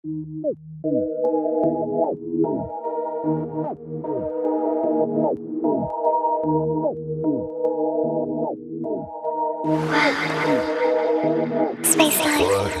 Space Life.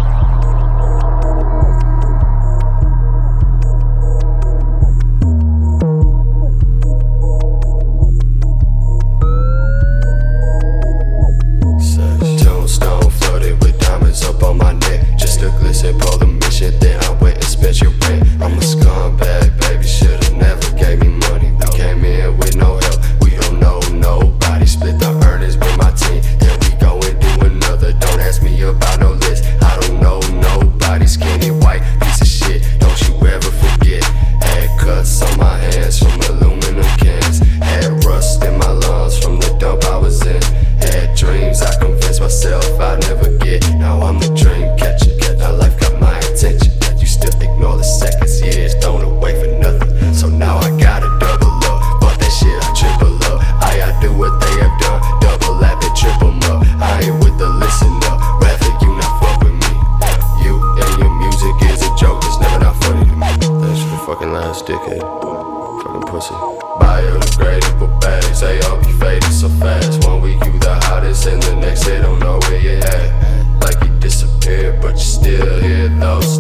Tombstone flooded with diamonds up on my neck. Just a glisten, pull the mission, then I went and spent your rent. I'm a scumbag, baby, should've never gave me money. We came in with no help, we don't know nobody. Split the earnings with my team, then we go and do another. Don't ask me about no list, I don't know nobody. Skinny white piece of shit, don't you ever forget. Had cuts on my hands from aluminum cans. Had rust in my lungs from the dump I was in. Had dreams I convinced myself I'd never get. Now I'm the dream catcher, now life got my attention. You still ignore the seconds, years thrown away for nothing. So now I gotta double up, fuck that shit, I triple up. I do what they have done, double lap and triple up. I ain't with the listen up, rather you not fuck with me. You and your music is a joke, it's never not funny to me. Thanks for the fucking last dickhead, fucking pussy. Biodegradable bags, they all be faded so fast. 1 week you the hottest and the next they don't know where you at. Like you disappeared but you still here though.